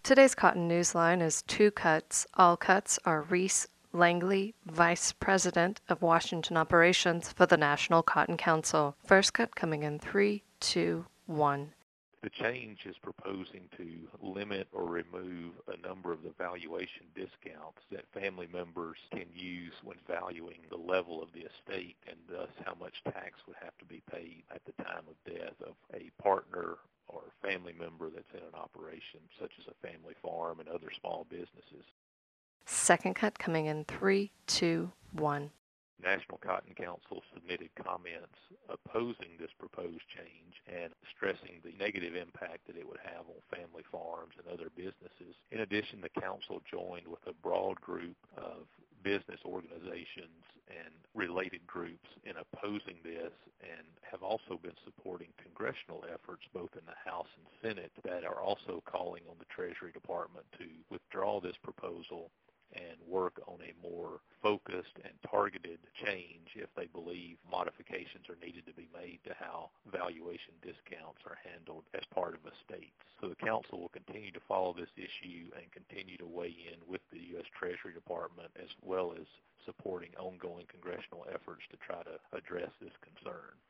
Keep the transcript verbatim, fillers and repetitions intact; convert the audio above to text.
Today's Cotton Newsline is two cuts. All cuts are Reese Langley, Vice President of Washington Operations for the National Cotton Council. First cut coming in three, two, one. The change is proposing to limit or remove a number of the valuation discounts that family members can use when valuing the level of the estate and thus how much tax would have to be paid at the time of death of a partner or family member that's in an operation, such as a family farm and other small businesses. Second cut coming in three, two, one. National Cotton Council submitted comments opposing this proposed change and stressing the negative impact that it would have on family farms and other businesses. In addition, the council joined with a broad group of business organizations and related groups in opposing this and have also been supporting congressional efforts both in the House and Senate that are also calling on the Treasury Department to withdraw this proposal and work on a more focused and targeted change if they believe modifications are needed to be made to how valuation discounts are handled as part of estates. So the council will continue to follow this issue and continue to weigh in with the U S Treasury Department as well as supporting ongoing congressional efforts to try to address this concern.